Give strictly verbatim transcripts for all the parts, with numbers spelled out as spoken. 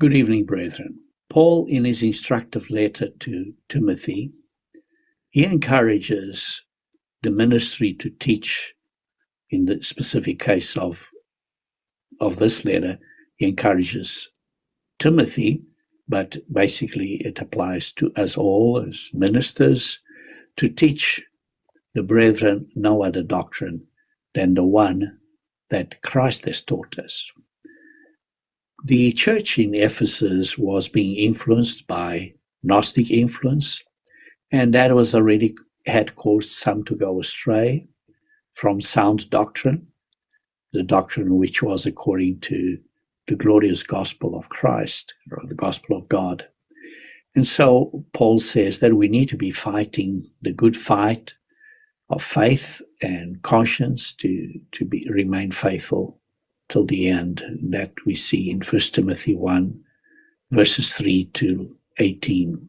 Good evening, brethren. Paul, in his instructive letter to Timothy, he encourages the ministry to teach. In the specific case of, of this letter, he encourages Timothy, but basically it applies to us all as ministers to teach the brethren no other doctrine than the one that Christ has taught us. The church in Ephesus was being influenced by Gnostic influence, and that was already had caused some to go astray from sound doctrine, the doctrine which was according to the glorious gospel of Christ, or the gospel of God. And so Paul says that we need to be fighting the good fight of faith and conscience to, to be remain faithful till the end. That we see in First Timothy one, verses three to eighteen.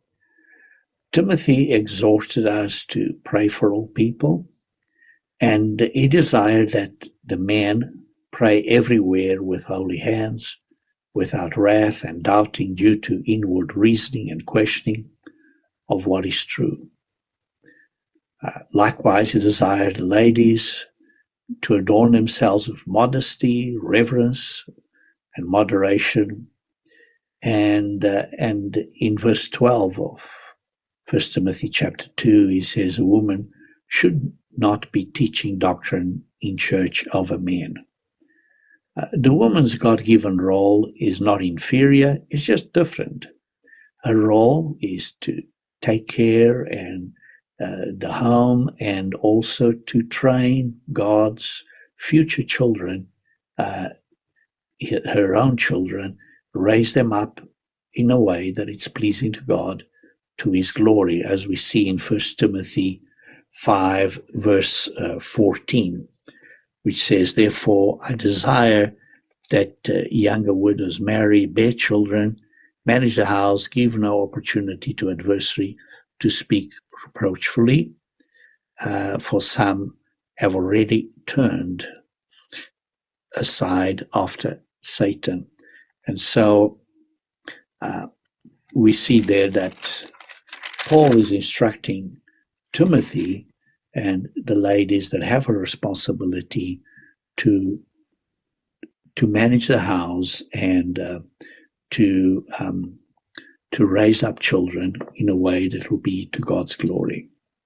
Timothy exhorted us to pray for all people, and he desired that the men pray everywhere with holy hands, without wrath and doubting, due to inward reasoning and questioning of what is true. Uh, likewise, he desired the ladies to adorn themselves with modesty, reverence, and moderation. And uh, and in verse twelve of First Timothy chapter two, he says, a woman should not be teaching doctrine in church of a man. Uh, the woman's God-given role is not inferior, it's just different. Her role is to take care and uh, the home, and also to train God's future children, uh, her own children, raise them up in a way that it's pleasing to God, to his glory, as we see in First Timothy five, verse uh, fourteen, which says, therefore I desire that uh, younger widows marry, bear children, manage the house, give no opportunity to adversary to speak reproachfully, uh, for some have already turned aside after Satan. And so uh, we see there that Paul is instructing Timothy and the ladies that have a responsibility to to manage the house and uh, to um, to raise up children in a way that will be to God's glory.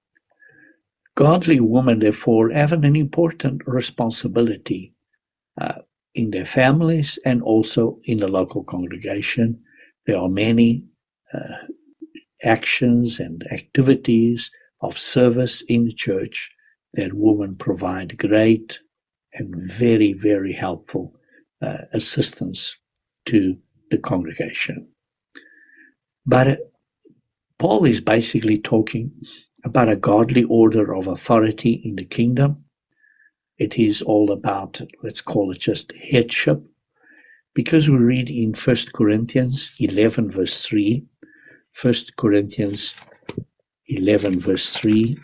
Godly women, therefore, have an important responsibility uh, in their families and also in the local congregation. There are many uh, actions and activities of service in the church that women provide great and very, very helpful uh, assistance to the congregation. But uh, Paul is basically talking about a godly order of authority in the kingdom. It is all about, let's call it just headship, because we read in First Corinthians eleven, verse three, First Corinthians eleven, verse three,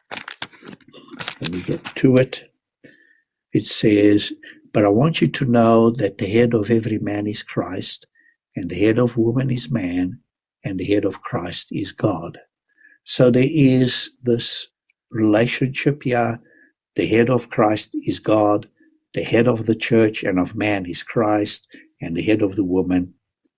let me get to it. It says, but I want you to know that the head of every man is Christ, and the head of woman is man, and the head of Christ is God. So there is this relationship here. The head of Christ is God, the head of the church and of man is Christ, and the head of the woman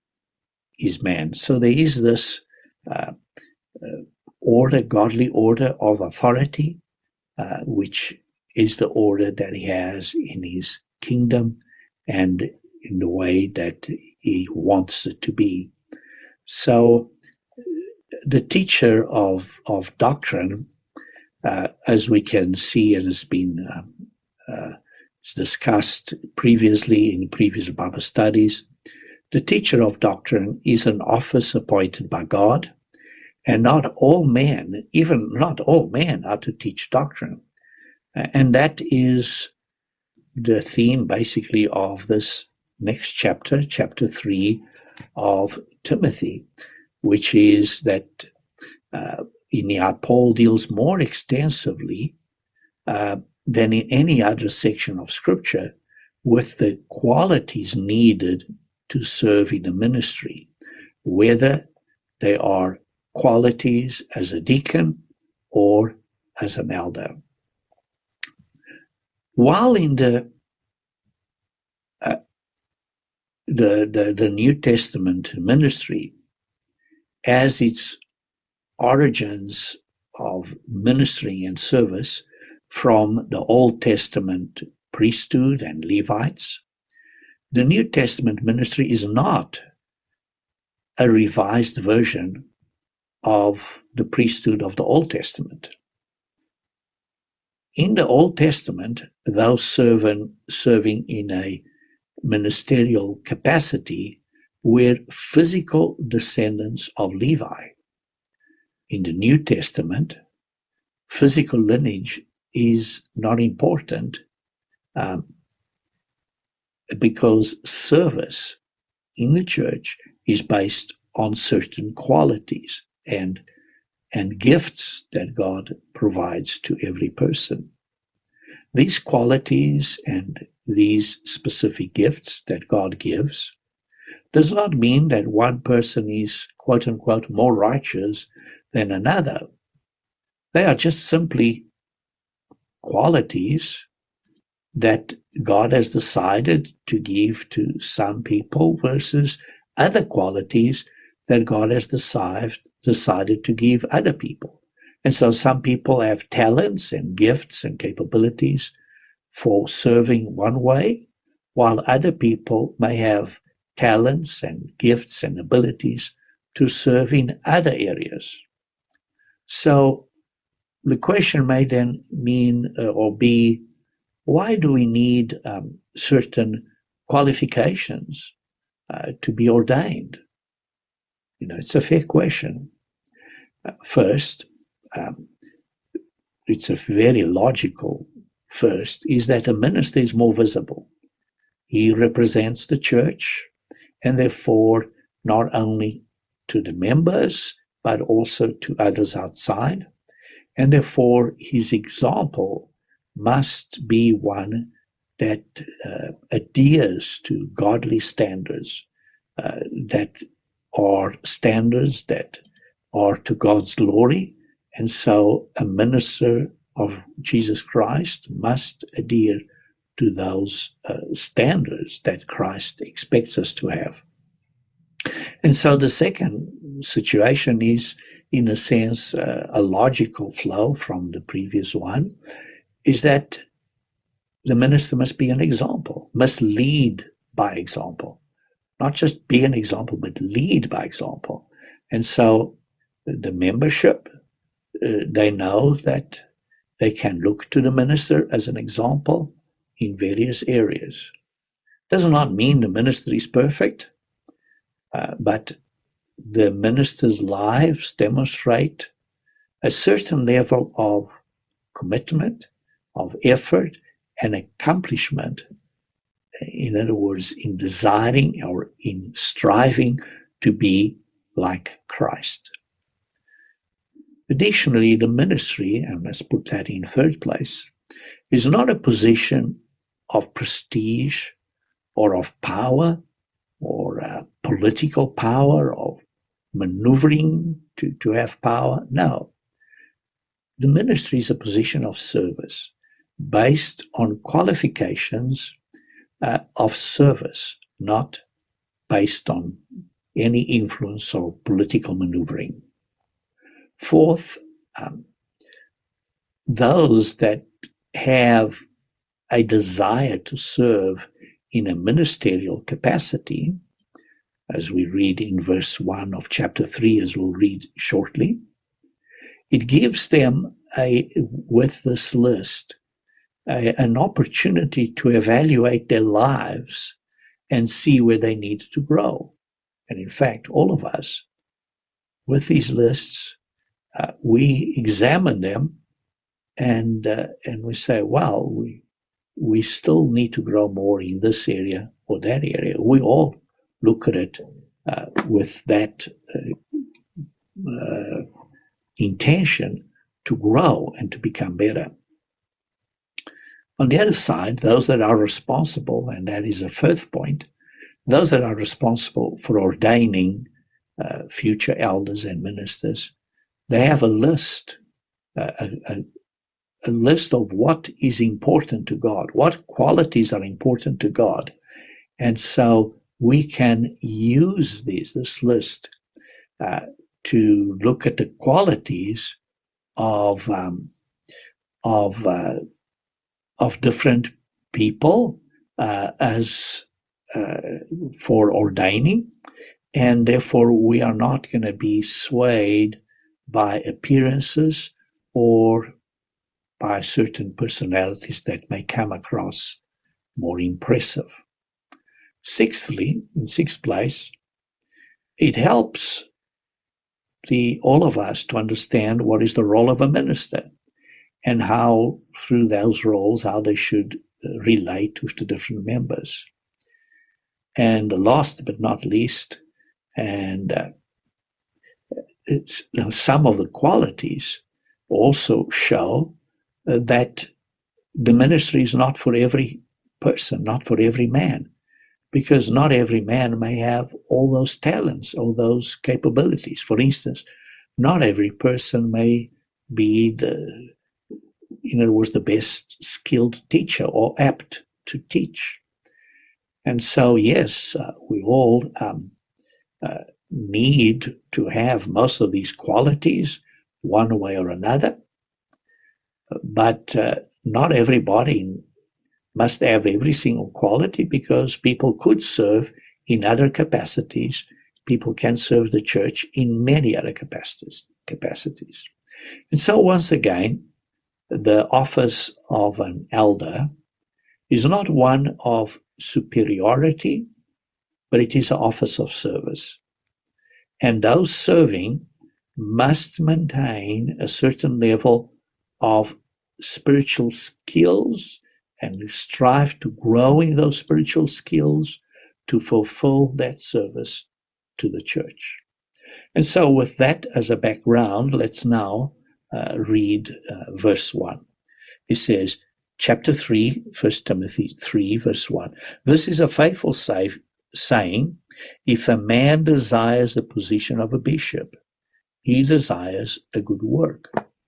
is man. So there is this uh, uh, order, godly order of authority, uh, which is the order that he has in his kingdom and in the way that he wants it to be. So the teacher of, of doctrine, uh, as we can see and has been um, uh, discussed previously in previous Bible studies, the teacher of doctrine is an office appointed by God, and not all men, even not all men, are to teach doctrine. And that is the theme basically of this next chapter, chapter three of Timothy, which is that uh, in the, Paul deals more extensively uh, than in any other section of Scripture with the qualities needed to serve in the ministry, whether they are qualities as a deacon or as an elder. While in the uh, the, the the New Testament ministry, as its origins of ministry and service from the Old Testament priesthood and Levites, the New Testament ministry is not a revised version of the priesthood of the Old Testament. In the Old Testament, those serving, serving in a ministerial capacity were physical descendants of Levi. In the New Testament, physical lineage is not important um, because service in the church is based on certain qualities and and gifts that God provides to every person. These qualities and these specific gifts that God gives does not mean that one person is, quote unquote, more righteous than another. They are just simply qualities that God has decided to give to some people versus other qualities that God has decided decided to give other people. And so some people have talents and gifts and capabilities for serving one way, while other people may have talents and gifts and abilities to serve in other areas. So the question may then mean uh, or be, why do we need um, certain qualifications uh, to be ordained? You know, it's a fair question. Uh, first, um, it's a very logical first, is that a minister is more visible. He represents the church, and therefore not only to the members, but also to others outside. And therefore his example must be one that uh, adheres to godly standards, uh, that are standards that are to God's glory. And so a minister of Jesus Christ must adhere to those uh, standards that Christ expects us to have. And so the second situation is, in a sense, uh, a logical flow from the previous one, is that the minister must be an example, must lead by example, not just be an example, but lead by example. And so the membership, uh, they know that they can look to the minister as an example in various areas. Does not mean the minister is perfect, uh, but the minister's lives demonstrate a certain level of commitment, of effort, and accomplishment. In other words, in desiring or in striving to be like Christ. Additionally, the ministry, and let's put that in third place, is not a position of prestige or of power or uh, political power, of maneuvering to, to have power. No. The ministry is a position of service based on qualifications uh, of service, not based on any influence or political maneuvering. Fourth, um, those that have a desire to serve in a ministerial capacity, as we read in verse one of chapter three, as we'll read shortly, it gives them, a, with this list, a, an opportunity to evaluate their lives and see where they need to grow. And in fact, all of us, with these lists, uh, we examine them and uh, and we say, well, we we still need to grow more in this area or that area. We all look at it uh, with that uh, uh, intention to grow and to become better. On the other side, those that are responsible, and that is a fifth point, those that are responsible for ordaining uh, future elders and ministers, they have a list, uh, a, a, a list of what is important to God, what qualities are important to God. And so we can use these, this list uh, to look at the qualities of um, of uh, of different people uh, as uh, for ordaining, and therefore we are not going to be swayed by appearances or by certain personalities that may come across more impressive. Sixthly, in sixth place, it helps the all of us to understand what is the role of a minister and how, through those roles, how they should relate with the different members. And last but not least, and uh, it's, some of the qualities also show uh, that the ministry is not for every person, not for every man, because not every man may have all those talents, all those capabilities. For instance, not every person may be the, in other words, the best skilled teacher or apt to teach. And so, yes, uh, we all um, uh, need to have most of these qualities one way or another, but uh, not everybody must have every single quality, because people could serve in other capacities. People can serve the church in many other capacities. capacities. And so once again, the office of an elder is not one of superiority, but it is an office of service. And those serving must maintain a certain level of spiritual skills and strive to grow in those spiritual skills to fulfill that service to the church. And so with that as a background, let's now uh, read uh, verse one. It says, chapter three, First Timothy three, verse one. This is a faithful say, saying, if a man desires the position of a bishop, he desires a good work.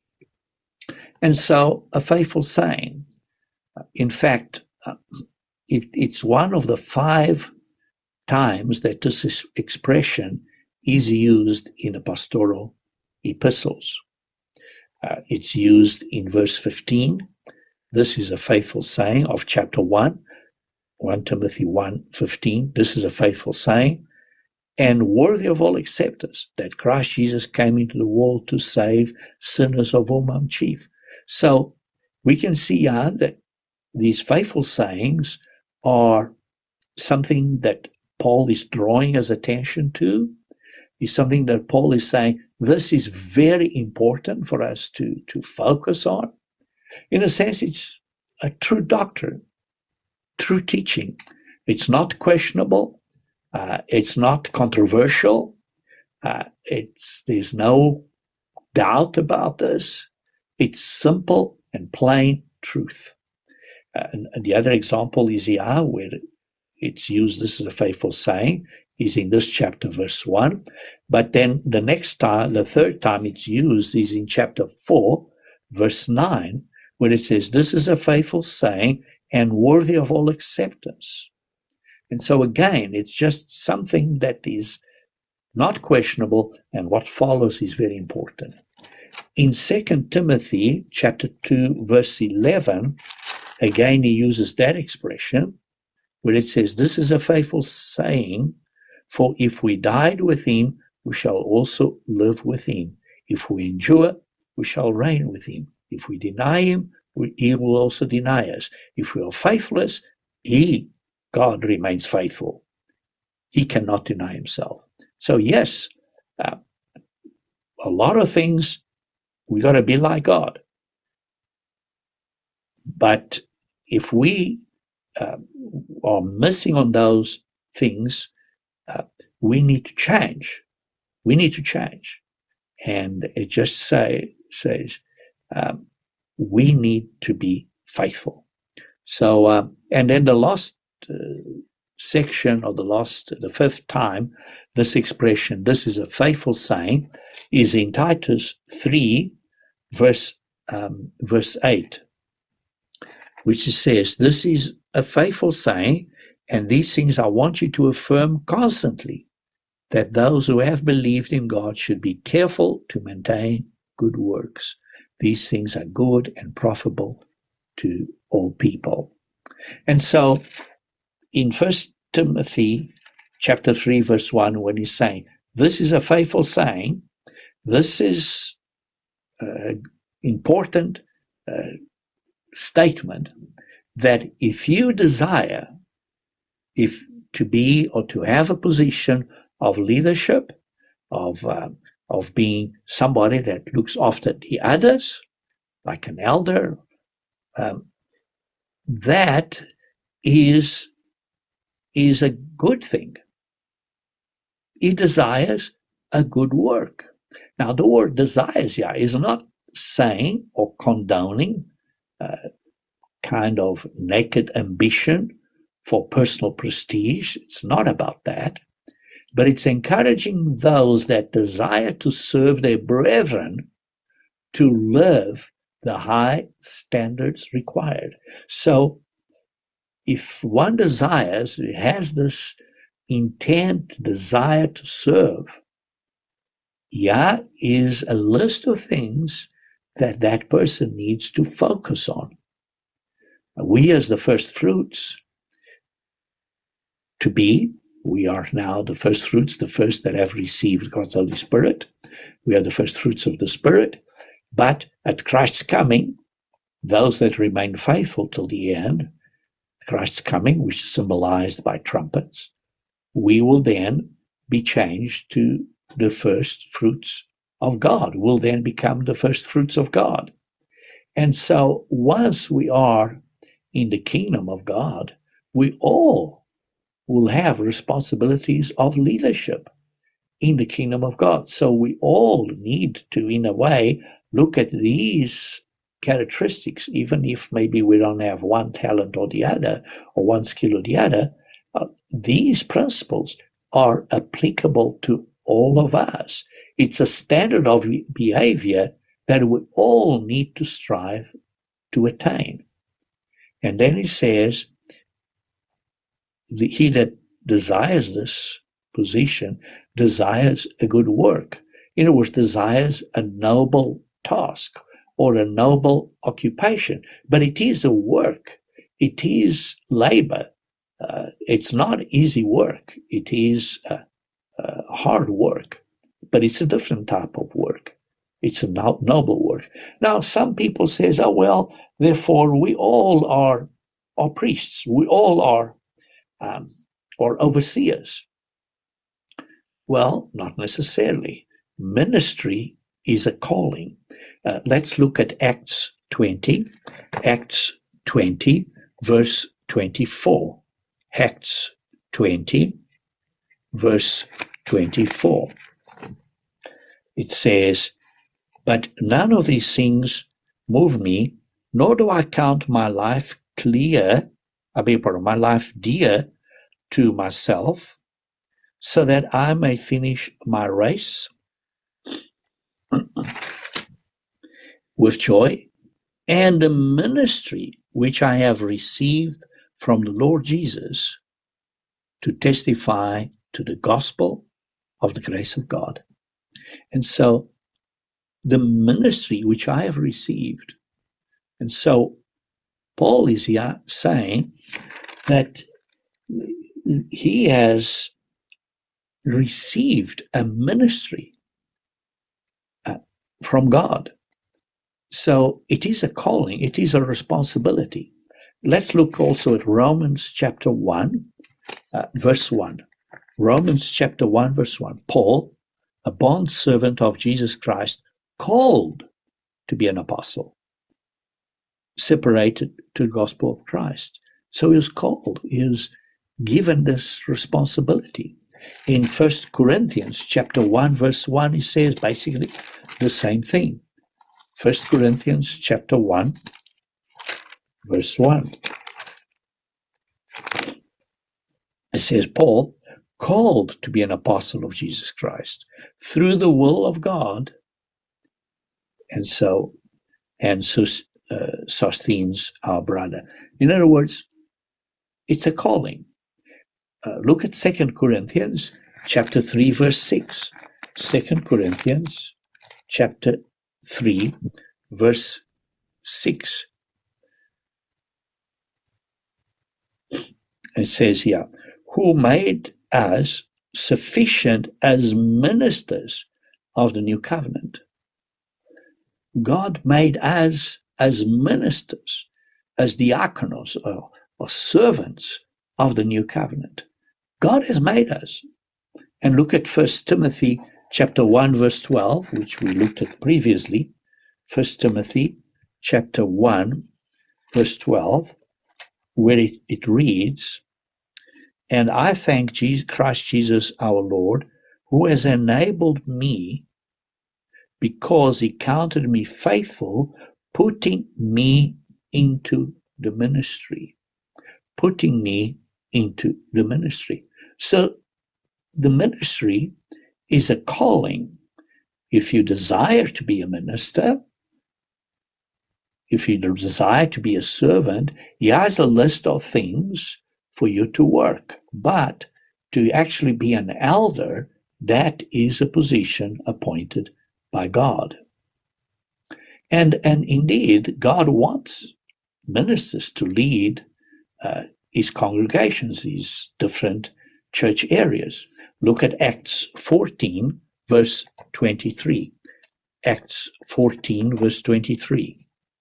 And so a faithful saying, in fact, uh, it, it's one of the five times that this expression is used in the pastoral epistles. Uh, it's used in verse fifteen. This is a faithful saying of chapter one, First Timothy one fifteen. This is a faithful saying and worthy of all acceptance, that Christ Jesus came into the world to save sinners, of whom I'm chief. So we can see here that these faithful sayings are something that Paul is drawing his attention to, is something that Paul is saying, this is very important for us to, to focus on. In a sense, it's a true doctrine, true teaching. It's not questionable. Uh, it's not controversial. Uh, it's there's no doubt about this. It's simple and plain truth. Uh, and, and the other example is here where it's used, this is a faithful saying, is in this chapter, verse one. But then the next time, the third time it's used is in chapter four, verse nine, where it says, this is a faithful saying and worthy of all acceptance. And so again, it's just something that is not questionable, and what follows is very important. In Second Timothy chapter two, verse eleven, again he uses that expression where it says, this is a faithful saying, for if we died with him, we shall also live with him. If we endure, we shall reign with him. If we deny him, we, he will also deny us. If we are faithless, he, God, remains faithful. He cannot deny himself. So yes, uh, a lot of things, we got to be like God. But if we uh, are missing on those things, uh, we need to change. We need to change. And it just say, says um, we need to be faithful. So, uh, and then the last uh, section, or the last, the fifth time, this expression, "this is a faithful saying," is in Titus three, verse um, verse eight, which says, "This is a faithful saying, and these things I want you to affirm constantly, that those who have believed in God should be careful to maintain good works. These things are good and profitable to all people." And so in First Timothy chapter three, verse one, when he's saying, this is a faithful saying, this is an important uh, statement, that if you desire if to be or to have a position of leadership, of uh, of being somebody that looks after the others, like an elder, um, that is is a good thing. He desires a good work. Now, the word desires here is not saying or condoning uh, kind of naked ambition for personal prestige. It's not about that. But it's encouraging those that desire to serve their brethren to live the high standards required. So if one desires, has this intent, desire to serve, yeah, is a list of things that that person needs to focus on. We as the first fruits to be, we are now the first fruits, the first that have received God's Holy Spirit. We are the first fruits of the Spirit. But at Christ's coming, those that remain faithful till the end, Christ's coming, which is symbolized by trumpets, we will then be changed to the first fruits of God. We'll then become the first fruits of God. And so once we are in the kingdom of God, we all will have responsibilities of leadership in the kingdom of God. So we all need to, in a way, look at these characteristics, even if maybe we don't have one talent or the other, or one skill or the other. Uh, these principles are applicable to all of us. It's a standard of behavior that we all need to strive to attain. And then he says, the, he that desires this position desires a good work. In other words, desires a noble task or a noble occupation. But it is a work. It is labor. Uh, it's not easy work. It is uh, uh, hard work. But it's a different type of work. It's a no- noble work. Now, some people say, oh, well, therefore we all are, are priests. We all are um, or overseers. Well, not necessarily. Ministry is a calling. Uh, let's look at Acts twenty. Acts twenty, verse twenty-four. Acts twenty, verse twenty-four. It says, "But none of these things move me, nor do I count my life clear, I beg your pardon, my life dear to myself, so that I may finish my race with joy, and the ministry which I have received from the Lord Jesus, to testify to the gospel of the grace of God." And so the ministry which I have received. And so Paul is here saying that he has received a ministry uh, from God. So it is a calling, it is a responsibility. Let's look also at Romans chapter one, uh, verse one. Romans chapter one, verse one. Paul, a bondservant of Jesus Christ, called to be an apostle, separated to the gospel of Christ. So he was called, he was given this responsibility. In First Corinthians chapter one, verse one, he says basically the same thing. First Corinthians chapter one, verse one. It says, Paul, called to be an apostle of Jesus Christ through the will of God. And so, and so, uh, Sosthenes, our brother. In other words, it's a calling. Uh, look at Second Corinthians chapter three, verse six. Second Corinthians chapter three, verse six. It says here, who made us sufficient as ministers of the new covenant. God made us as ministers, as diakonos, or, or servants of the new covenant. God has made us. And look at First Timothy chapter one, verse twelve, which we looked at previously. First Timothy chapter one, verse twelve, where it, it reads, and I thank Jesus, Christ Jesus our Lord, who has enabled me, because he counted me faithful, putting me into the ministry. Putting me into the ministry. So the ministry is a calling. If you desire to be a minister, if you desire to be a servant, he has a list of things for you to work. But to actually be an elder, that is a position appointed by God. And, and indeed, God wants ministers to lead uh, his congregations, his different church areas. Look at Acts fourteen, verse twenty-three. Acts fourteen, verse twenty-three.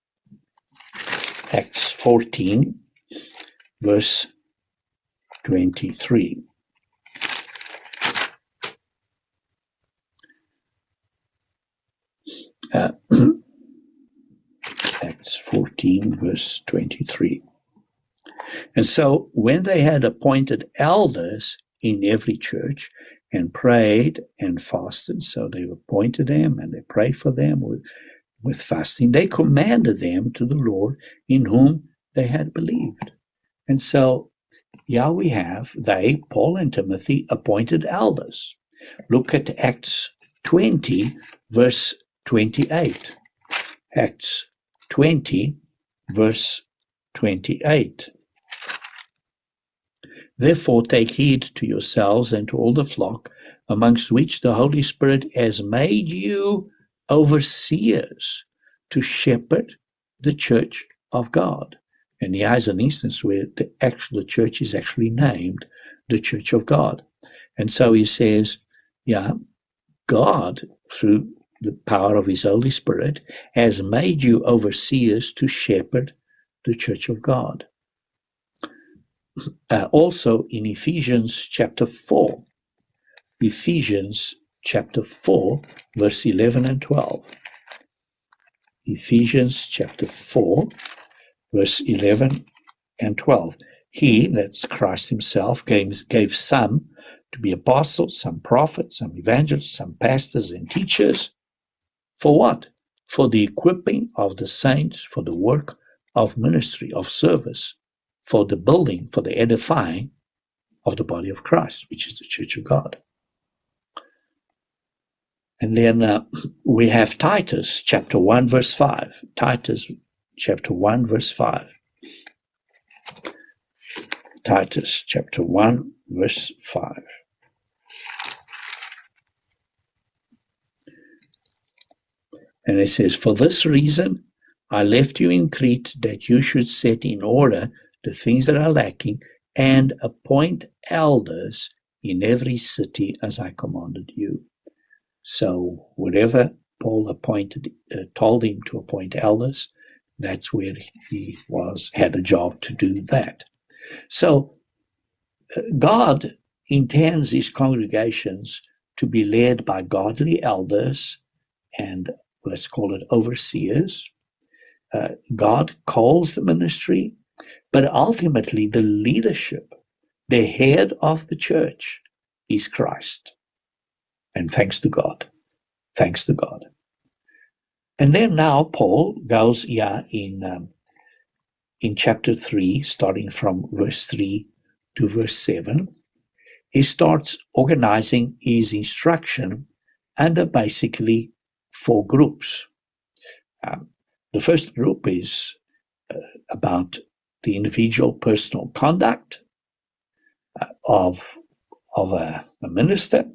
Acts fourteen, verse twenty-three. Uh, Acts fourteen, verse twenty-three. And so when they had appointed elders in every church and prayed and fasted, so they appointed them and they prayed for them with, with fasting, they commanded them to the Lord in whom they had believed. And so here we have, they, Paul and Timothy, appointed elders. Look at Acts twenty, verse twenty-eight. Acts twenty, verse twenty-eight. Therefore take heed to yourselves and to all the flock, amongst which the Holy Spirit has made you overseers to shepherd the church of God. And here is an instance where the actual church is actually named the Church of God. And so he says, yeah, God, through the power of his Holy Spirit, has made you overseers to shepherd the Church of God. Uh, also in Ephesians chapter four, Ephesians chapter four, verse eleven and twelve. Ephesians chapter four, verse eleven and twelve. He, that's Christ himself, gave, gave some to be apostles, some prophets, some evangelists, some pastors and teachers. For what? For the equipping of the saints, for the work of ministry, of service, for the building, for the edifying of the body of Christ, which is the Church of God. And then uh, we have Titus chapter one, verse five. Titus chapter one, verse five. Titus chapter one, verse five. And it says, for this reason I left you in Crete, that you should set in order the things that are lacking, and appoint elders in every city as I commanded you. So whatever Paul appointed, uh, told him to appoint elders, that's where he was, had a job to do that. So uh, God intends his congregations to be led by godly elders and let's call it overseers. Uh, God calls the ministry, but ultimately the leadership, the head of the church, is Christ. And thanks to God. Thanks to God. And then now Paul goes here in, um, in chapter three, starting from verse three to verse seven. he starts organizing his instruction under basically four groups. Um, the first group is uh, about the individual personal conduct uh, of, of a, a minister.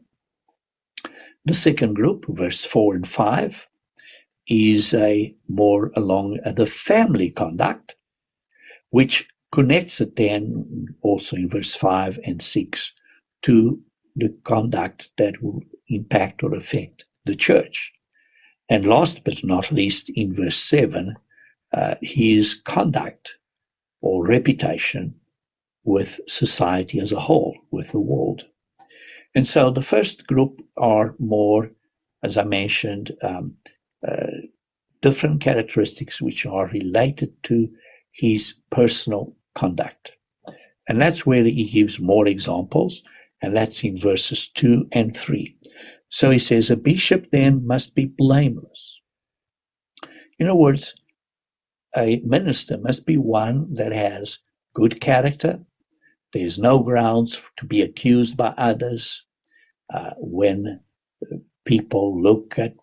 The second group, verse four and five, is a more along the family conduct, which connects it then also in verse five and six to the conduct that will impact or affect the church. And last but not least, in verse seven, uh, his conduct or reputation with society as a whole, with the world. And so the first group are more, as I mentioned, um, uh, different characteristics which are related to his personal conduct. And that's where he gives more examples, and that's in verses two and three. So he says, a bishop then must be blameless. In other words, a minister must be one that has good character. There's no grounds to be accused by others. Uh, when people look at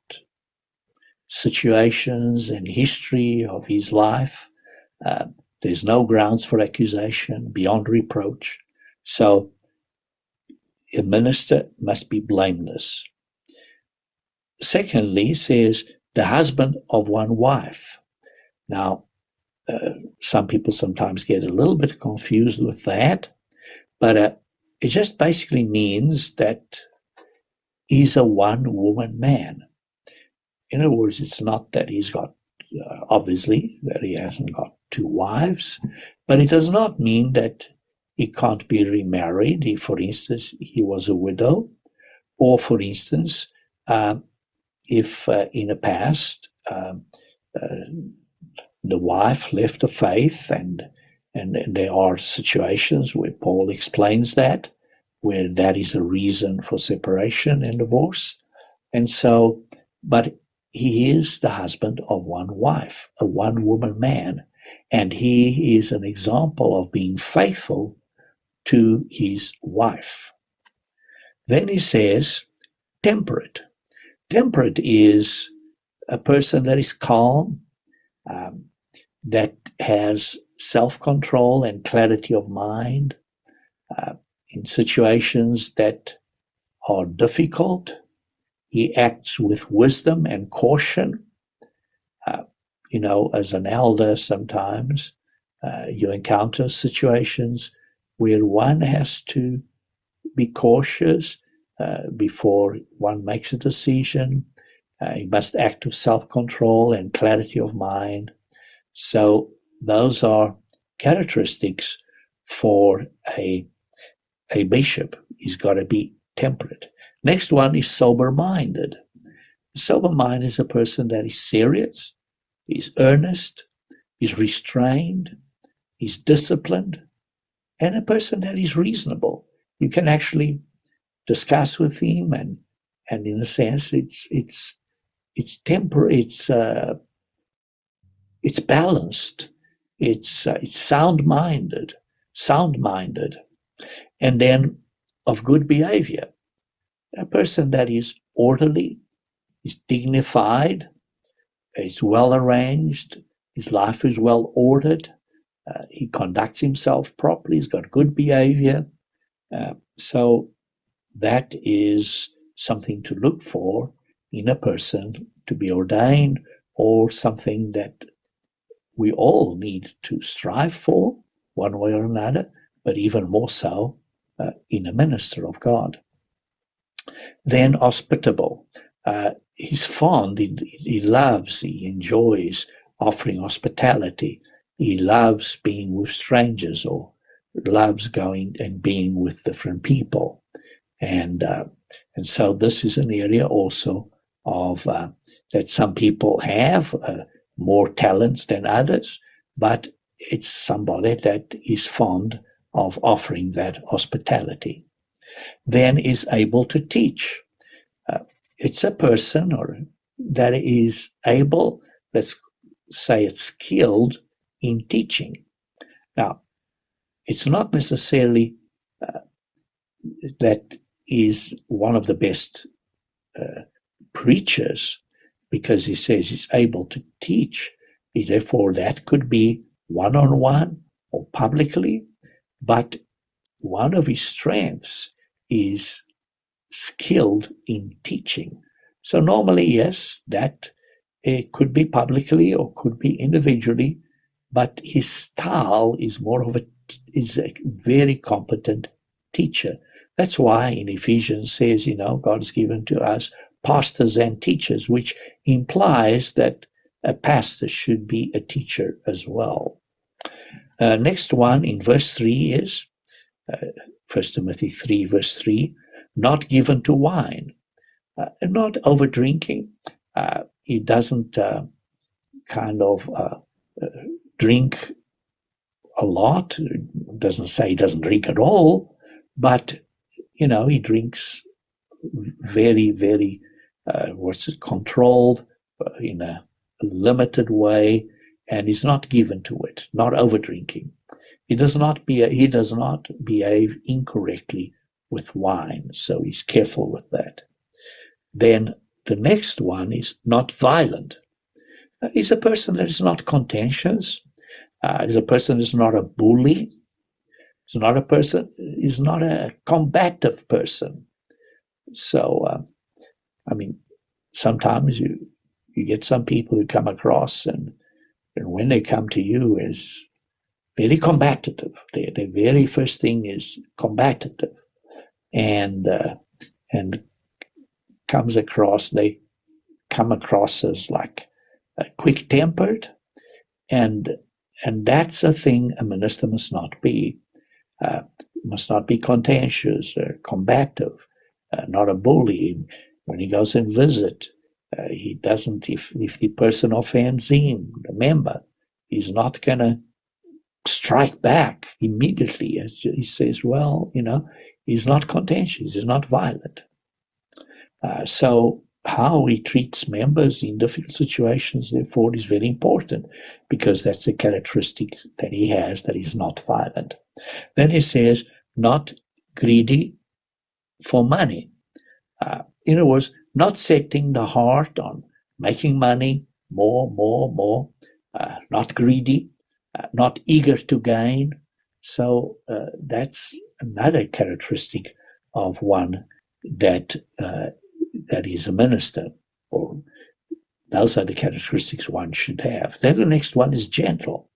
situations and history of his life, uh, there's no grounds for accusation beyond reproach. So a minister must be blameless. Secondly, he says the husband of one wife. Now, uh, some people sometimes get a little bit confused with that, but uh, it just basically means that he's a one-woman man. In other words, it's not that he's got, uh, obviously, that he hasn't got two wives, but it does not mean that he can't be remarried if, for instance, he was a widow, or, for instance, uh, if uh, in the past um, uh, the wife left the faith, and, and and there are situations where Paul explains that, where that is a reason for separation and divorce. And so, but he is the husband of one wife, a one-woman man, and he is an example of being faithful to his wife. Then he says, temperate. Temperate is a person that is calm, um, that has self-control and clarity of mind uh, in situations that are difficult. He acts with wisdom and caution. Uh, you know, as an elder, sometimes uh, you encounter situations where one has to be cautious uh, before one makes a decision. Uh, he must act with self-control and clarity of mind. So those are characteristics for a, a bishop. He's got to be temperate. Next one is sober-minded. Sober-minded is a person that is serious, is earnest, is restrained, is disciplined, and a person that is reasonable. You can actually discuss with him, and and in a sense, it's it's it's temper, it's uh, it's balanced, it's uh, it's sound-minded, sound-minded, and then of good behavior. A person that is orderly, is dignified, is well arranged, his life is well ordered, uh, he conducts himself properly, he's got good behavior. Uh, so that is something to look for in a person to be ordained, or something that we all need to strive for one way or another, but even more so uh, in a minister of God. Then hospitable. Uh, he's fond, he, he loves, he enjoys offering hospitality. He loves being with strangers, or loves going and being with different people. And uh, and so this is an area also of uh, that some people have uh, more talents than others, but it's somebody that is fond of offering that hospitality. Then is able to teach. Uh, it's a person or that is able, let's say it's skilled in teaching. Now, it's not necessarily uh, that is one of the best uh, preachers, because he says he's able to teach. Therefore, that could be one-on-one or publicly, but one of his strengths is skilled in teaching. So normally, yes, that it could be publicly or could be individually, but his style is more of a is a very competent teacher. That's why in Ephesians says, you know, God's given to us pastors and teachers, which implies that a pastor should be a teacher as well. Uh, next one in verse three is uh, First Timothy three, verse three, not given to wine, uh, not over drinking. Uh, he doesn't uh, kind of uh, uh, drink a lot. It doesn't say he doesn't drink at all, but you know, he drinks very, very uh, what's it controlled uh, in a limited way, and is not given to it, not over drinking. He does not be he does not behave incorrectly with wine, so he's careful with that. Then the next one is not violent. Uh, he's a person that is not contentious. Uh, he's a person that is not a bully. He's not a person. He's not a combative person. So, uh, I mean, sometimes you you get some people who come across, and and when they come to you, is very combative. Their their very first thing is combative, and uh, and comes across they come across as like uh, quick tempered, and and that's a thing a minister must not be. Uh, must not be contentious or combative, uh, not a bully. When he goes and visit, uh, he doesn't, if, if the person offends him, the member, he's not going to strike back immediately. He says, well, you know, he's not contentious, he's not violent. Uh, so how he treats members in difficult situations, therefore, is very important, because that's a characteristic that he has, that he's not violent. Then he says, not greedy for money. Uh, in other words, not setting the heart on making money, more, more, more, uh, not greedy, uh, not eager to gain. So uh, that's another characteristic of one that uh, that is a minister, or those are the characteristics one should have. Then the next one is gentle.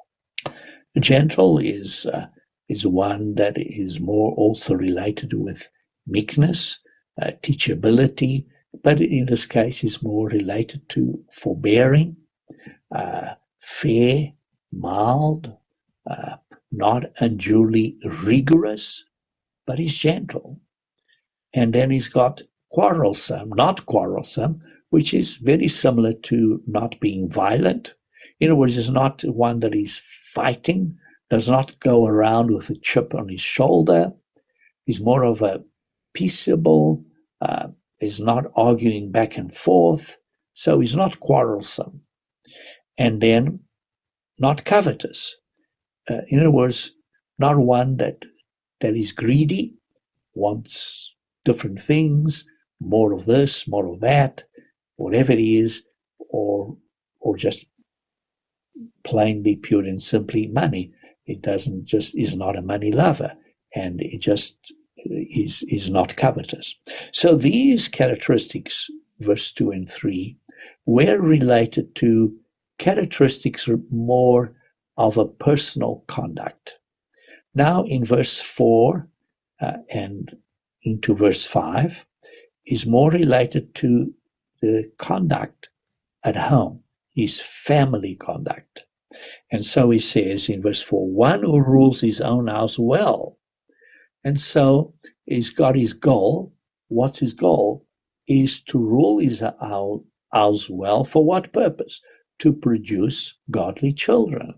Gentle is uh, is one that is more also related with meekness, uh, teachability, but in this case is more related to forbearing, uh, fair, mild, uh, not unduly rigorous, but he's gentle. And then he's got quarrelsome, not quarrelsome, which is very similar to not being violent. In other words, it's not one that is fighting, does not go around with a chip on his shoulder. He's more of a peaceable, uh, is not arguing back and forth, so he's not quarrelsome. And then not covetous. Uh, in other words, not one that that is greedy, wants different things, more of this, more of that, whatever it is, or or just plainly, pure and simply money. It doesn't just is not a money lover, and it just is is not covetous. So these characteristics, verse two and three, were related to characteristics more of a personal conduct. Now in verse four uh, and into verse five is more related to the conduct at home, his family conduct. And so he says in verse four, one who rules his own house well. And so he's got his goal. What's his goal? Is to rule his house well. For what purpose? To produce godly children.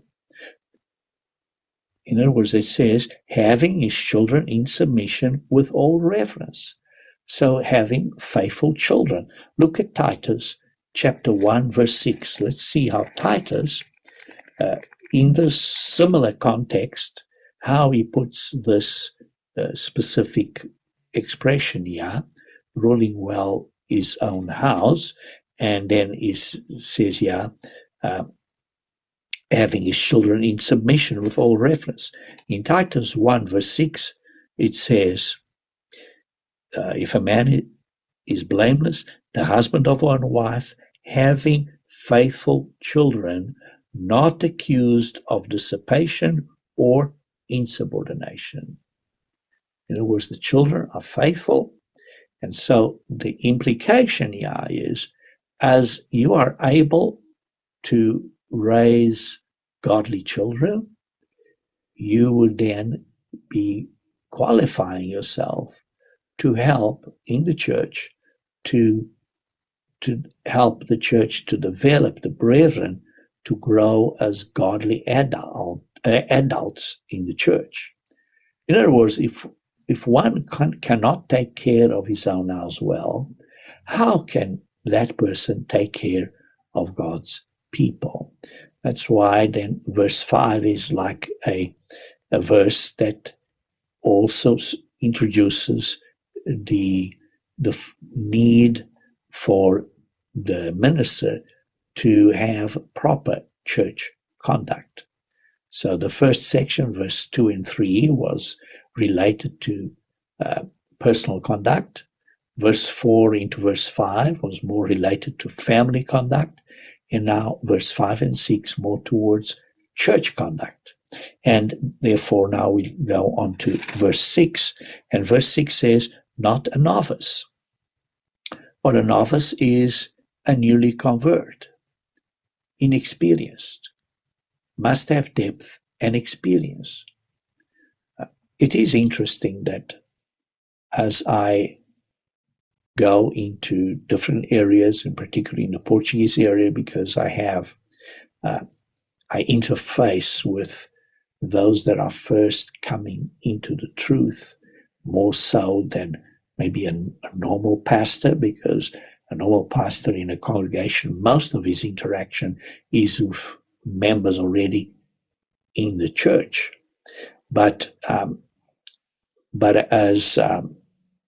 In other words, it says, having his children in submission with all reverence. So having faithful children. Look at Titus chapter one, verse six. Let's see how Titus, uh, in this similar context, how he puts this uh, specific expression here, ruling well his own house, and then he says here, uh, having his children in submission with all reverence. In Titus one, verse six, it says, uh, if a man is blameless, the husband of one wife, having faithful children, not accused of dissipation or insubordination. In other words, the children are faithful. And so the implication here is, as you are able to raise godly children, you would then be qualifying yourself to help in the church, to, to help the church to develop the brethren to grow as godly adult, uh, adults in the church. In other words, if if one can, cannot take care of his own house well, how can that person take care of God's people? That's why then verse five is like a, a verse that also introduces the, the need for the minister to have proper church conduct. So the first section, verse two and three, was related to uh, personal conduct. Verse four into verse five was more related to family conduct. And now verse five and six more towards church conduct. And therefore now we go on to verse six. And verse six says, not a novice. What a novice is, a newly convert, inexperienced, must have depth and experience. Uh, it is interesting that as I go into different areas, and particularly in the Portuguese area, because I have, uh, I interface with those that are first coming into the truth more so than maybe a, a normal pastor, because a normal pastor in a congregation, most of his interaction is with members already in the church. But um, but as um,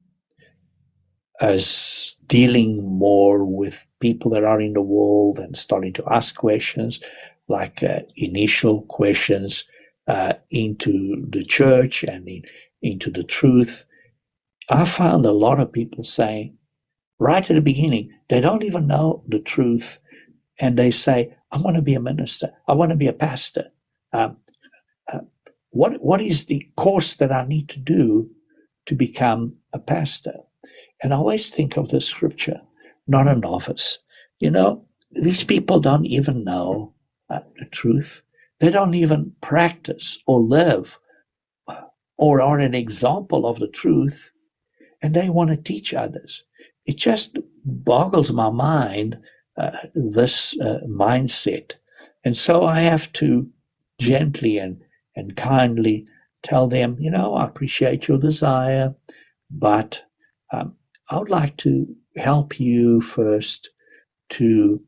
as dealing more with people that are in the world and starting to ask questions, like uh, initial questions uh, into the church and in, into the truth, I found a lot of people saying, right at the beginning, they don't even know the truth, and they say, I want to be a minister, I want to be a pastor. Um, uh, what what is the course that I need to do to become a pastor? And I always think of the scripture, not a novice. You know, these people don't even know uh, the truth. They don't even practice or live or are an example of the truth, and they want to teach others. It just boggles my mind, uh, this uh, mindset. And so I have to gently and, and kindly tell them, you know, I appreciate your desire, but um, I would like to help you first to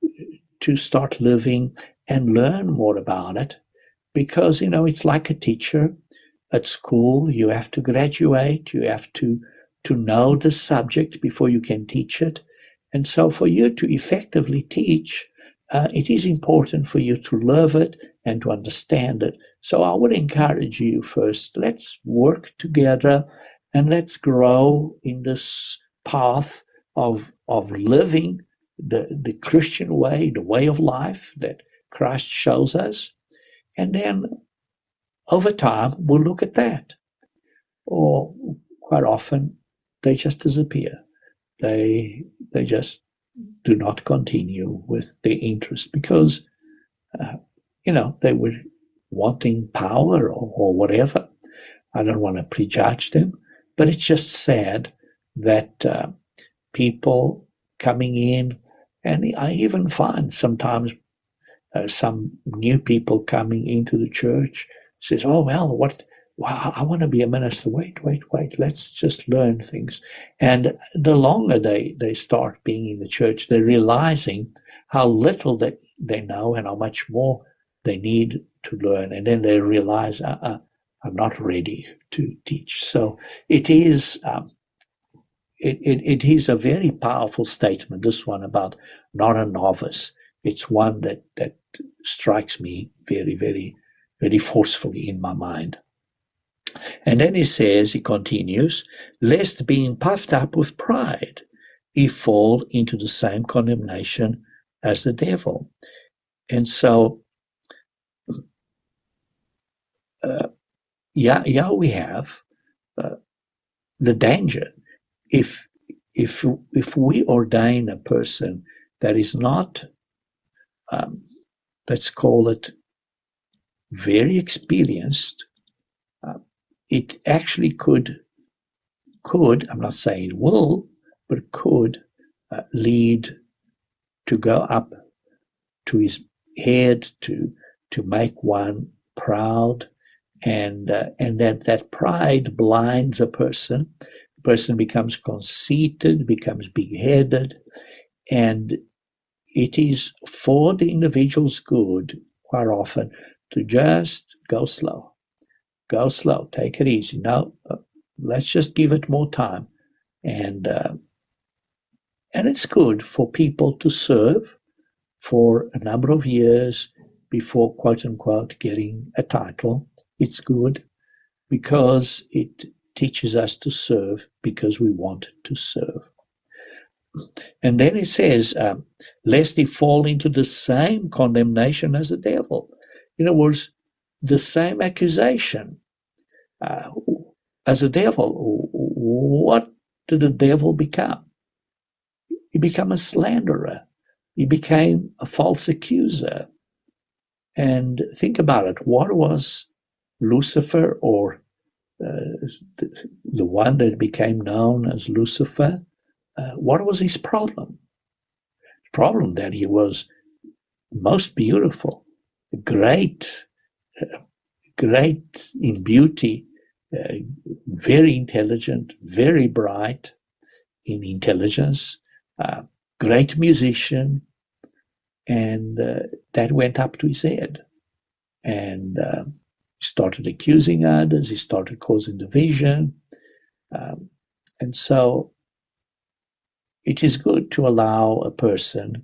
to start living and learn more about it, because, you know, it's like a teacher at school. You have to graduate, you have to to know the subject before you can teach it. And so for you to effectively teach, uh, it is important for you to live it and to understand it. So I would encourage you first, let's work together and let's grow in this path of of living the, the Christian way, the way of life that Christ shows us. And then over time, we'll look at that. Or quite often, they just disappear. They they just do not continue with their interest because, uh, you know, they were wanting power or, or whatever. I don't want to prejudge them, but it's just sad that uh, people coming in, and I even find sometimes uh, some new people coming into the church says, oh, well, what, well, I want to be a minister. Wait, wait, wait, let's just learn things. And the longer they, they start being in the church, they're realizing how little they, they know and how much more they need to learn. And then they realize, uh, uh, I'm not ready to teach. So it is um, it, it, it is a very powerful statement, this one about not a novice. It's one that, that strikes me very, very, very forcefully in my mind. And then he says, he continues, lest being puffed up with pride, he fall into the same condemnation as the devil. And so, uh, yeah, yeah, we have uh, the danger. If if if we ordain a person that is not, um, let's call it, very experienced, uh, it actually could could I'm not saying it will, but could uh, lead to go up to his head, to to make one proud, and uh, and that that pride blinds a person. The person becomes conceited, becomes big-headed, and it is for the individual's good quite often to just go slow, go slow, take it easy. No, uh, let's just give it more time, and uh, and it's good for people to serve for a number of years before, quote unquote, getting a title. It's good because it teaches us to serve because we want to serve. And then it says, um, lest he fall into the same condemnation as the devil. In other words, the same accusation uh, as the devil. What did the devil become? He became a slanderer. He became a false accuser. And think about it. What was Lucifer, or uh, the, the one that became known as Lucifer? Uh, what was his problem? The problem that he was most beautiful, great, uh, great in beauty, uh, very intelligent, very bright in intelligence, uh, great musician, and uh, that went up to his head. And uh, he started accusing others, he started causing division. Um, and so it is good to allow a person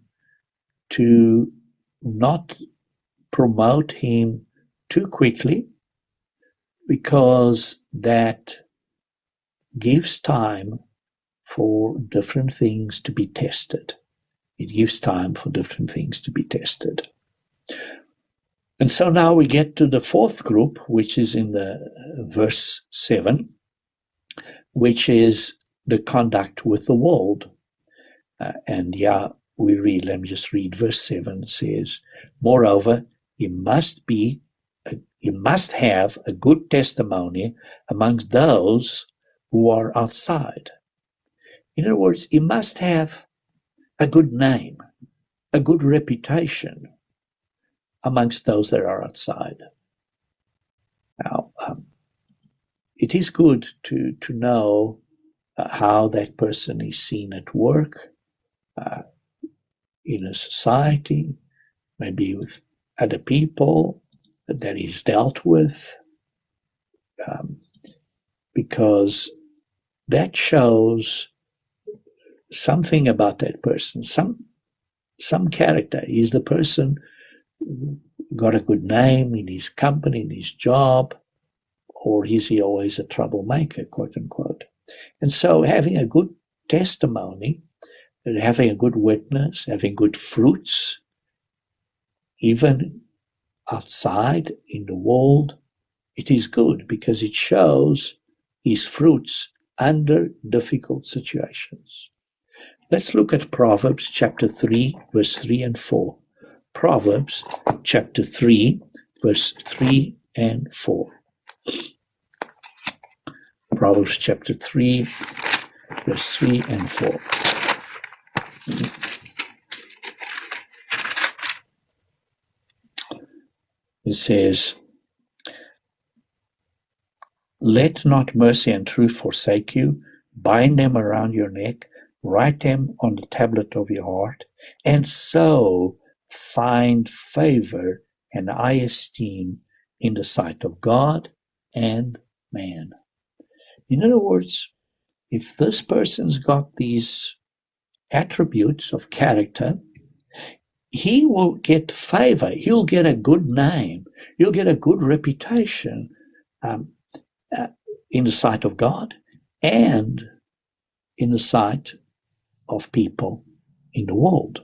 to not promote him too quickly, because that gives time for different things to be tested. It gives time for different things to be tested. And so now we get to the fourth group, which is in the uh, verse seven, which is the conduct with the world. Uh, and yeah, we read, let me just read verse seven. It says, moreover, he must be, a, he must have a good testimony amongst those who are outside. In other words, he must have a good name, a good reputation amongst those that are outside. Now, um, it is good to, to know uh, how that person is seen at work, uh, in a society, maybe with other people that he's dealt with, um, because that shows something about that person, some some character. Is the person got a good name in his company, in his job, or is he always a troublemaker, quote unquote? And so having a good testimony, having a good witness, having good fruits, even outside in the world, it is good because it shows his fruits under difficult situations. Let's look at Proverbs chapter three, verse three and four. Proverbs chapter three, verse three and four. Proverbs chapter three, verse three and four. It says, let not mercy and truth forsake you. Bind them around your neck. Write them on the tablet of your heart. And so find favor and high esteem in the sight of God and man. In other words, if this person's got these attributes of character, he will get favor. He'll get a good name. He'll get a good reputation um, uh, in the sight of God and in the sight of people in the world.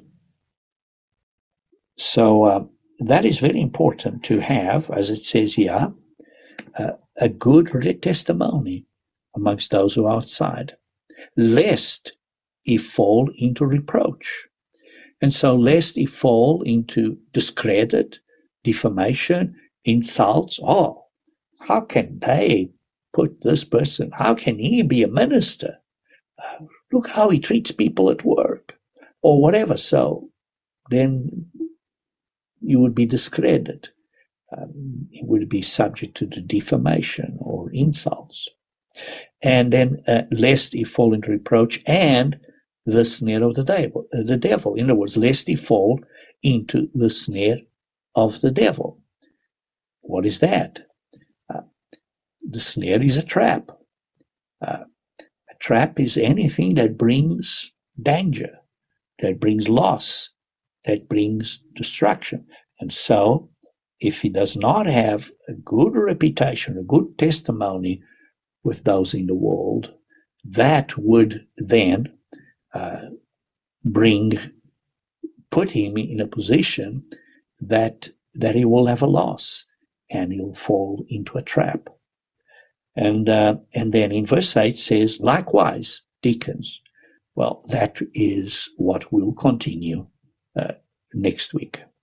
So uh, that is very important to have, as it says here, uh, a good testimony amongst those who are outside, lest he fall into reproach. And so lest he fall into discredit, defamation, insults. Oh, how can they put this person, how can he be a minister? Uh, look how he treats people at work, or whatever. So then you would be discredited. Um, he would be subject to the defamation or insults. And then uh, lest he fall into reproach and the snare of the devil. Uh, the devil. In other words, lest he fall into the snare of the devil. What is that? Uh, the snare is a trap. Uh, a trap is anything that brings danger, that brings loss, that brings destruction. And so, if he does not have a good reputation, a good testimony with those in the world, that would then uh, bring, put him in a position that that he will have a loss and he'll fall into a trap. And uh, and then in verse eight says, likewise, deacons. Well, that is what we'll continue uh, next week.